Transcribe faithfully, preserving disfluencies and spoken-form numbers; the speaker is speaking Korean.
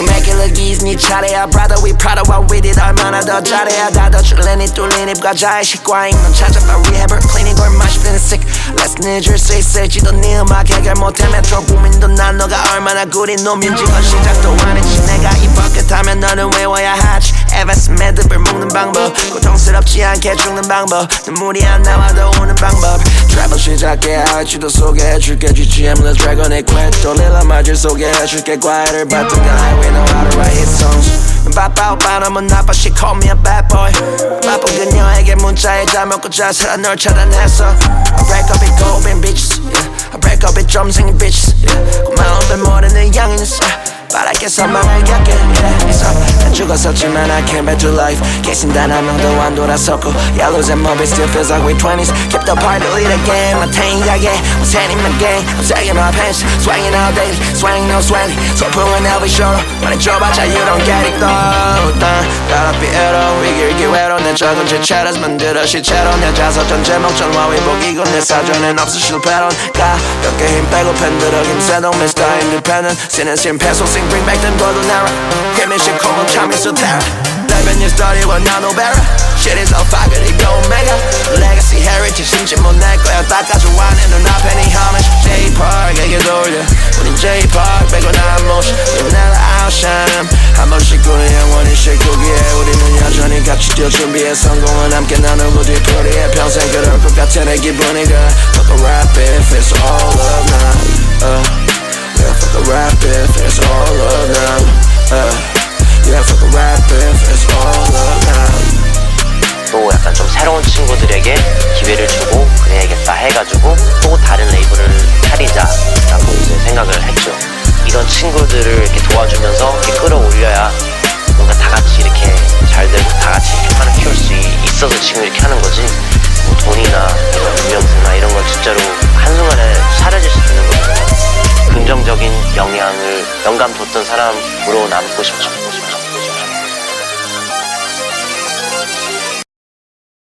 You make it look easy 네 차례야 brother we proud of what we did 얼마나 더 잘해야 다 더 줄래 네 뚫린 입과 자의식 과잉 넌 찾아봐 rehab을 클리닉 얼마 싶는 sick Let's 늦을 수 있을지도 네 음악 해결 못해 메트로 부민도 난 너가 얼마나 구린 놈인지 건 시작도 안 했지 내가 이 버킷 하면 너는 외워야 하지 에반스 매듭을 묶는 방법 고통스럽지 않게 죽는 방법 눈물이 안 나와도 우는 방법 트래블 시작해야 할지도 소개해줄게 지지엠 Let's Dragon의 퀘토 릴라 마질 소개해줄게 과외를 받던 그 highway know how to write hit songs 넌 바빠 오빠 너무 나빠 she call me a bad boy 바쁜 그녀에게 문자에 잠 먹고 자살아 널 차단했어 I break up with golden bitches yeah. I break up with 점생인 bitches yeah. 고마운 별 모르는 양인스 But I guess 선망을 겪게 yeah. So 난 죽었었지만 I came back to life 계신 단 한 명도 안 돌아섰고 Yellows and movies still feels like we're twenties Keep the party lit again my tank 가게 I'm setting my game I'm sagging my pants Swanging all daily Swang no swelly 소풍은 every show 말해줘봤자 you don't get it though 난 가라비 에러 위기를 기회로 내 적은 지체를 만들어 시체로 내 자서전 제목 전화 위복이고 내 사전엔 없어 실패론 가볍게 힘 빼고 팬들어 김새동 Mister Independent 쓰는 심폐소생 Bring back them golden era Give me shit cold time is so terror Living your story with no no better Shit is all fire it go mega Legacy heritage 심지 못 낼 거야 다 가져와 내 눈앞에 네 homage J-Park에게 돌려 우린 J-Park 빼고 난 모션 We never outshine 한 번씩 꾸는 영원히 실고기에 우리는 여전히 같이 뛰어 준비해 성공은 함께 나누고 뒤풀이해 평생 그럴 것 같아 내 기분이 그 Fuck a rap if it's all love now uh. Yeah, fuck a rap if it's all love now uh, Yeah, fuck a rap if it's all love now 또 약간 좀 새로운 친구들에게 기회를 주고 그래야겠다 해가지고 또 다른 레이블을 차리자라고 이제 생각을 했죠. 이런 친구들을 이렇게 도와주면서 이렇게 끌어올려야 뭔가 다 같이 이렇게 잘 되고 다 같이 이렇게 하나 키울 수 있어서 지금 이렇게 하는 거지 뭐 돈이나 이런 유명세나 이런 건 진짜로 한순간에 사라질 수 있는 거잖아요. 긍정적인 영향을 영감 뒀던 사람으로 남고 싶죠.